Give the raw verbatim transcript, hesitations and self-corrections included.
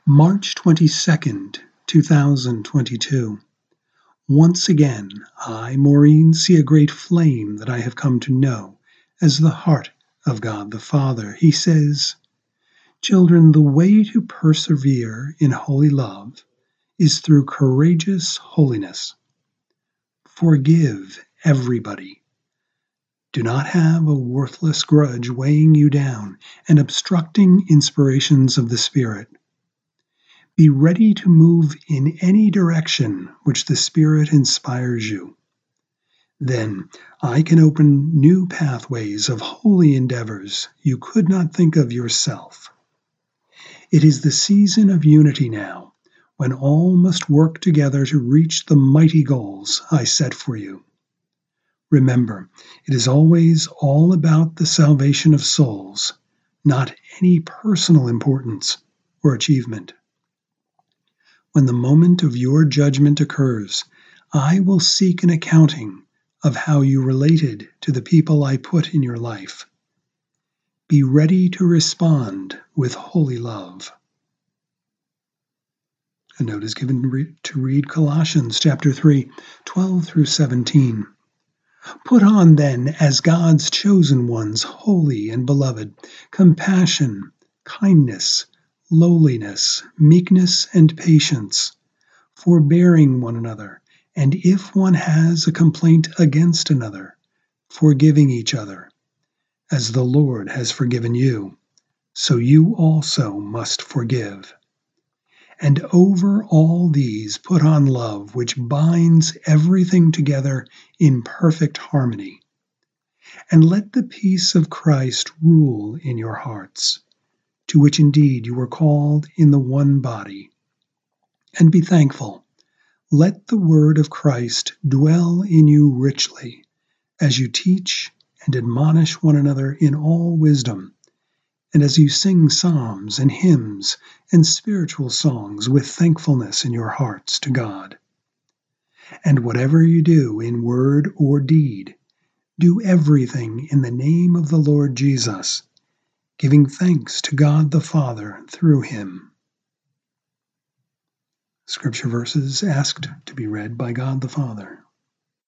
March twenty-second, two thousand twenty-two. Once again, I, Maureen, see a great flame that I have come to know as the heart of God the Father. He says, "Children, the way to persevere in holy love is through courageous holiness. Forgive everybody. Do not have a worthless grudge weighing you down and obstructing inspirations of the Spirit. Be ready to move in any direction which the Spirit inspires you. Then I can open new pathways of holy endeavors you could not think of yourself. It is the season of unity now, when all must work together to reach the mighty goals I set for you. Remember, it is always all about the salvation of souls, not any personal importance or achievement. When the moment of your judgment occurs, I will seek an accounting of how you related to the people I put in your life. Be ready to respond with holy love." A note is given to read Colossians chapter three, twelve through seventeen. "Put on then, as God's chosen ones, holy and beloved, compassion, kindness, lowliness, meekness, and patience, forbearing one another, and if one has a complaint against another, forgiving each other. As the Lord has forgiven you, so you also must forgive. And over all these put on love, which binds everything together in perfect harmony. And let the peace of Christ rule in your hearts, to which indeed you were called in the one body. And be thankful. Let the word of Christ dwell in you richly, as you teach and admonish one another in all wisdom, and as you sing psalms and hymns and spiritual songs with thankfulness in your hearts to God. And whatever you do in word or deed, do everything in the name of the Lord Jesus, giving thanks to God the Father through him." Scripture verses asked to be read by God the Father.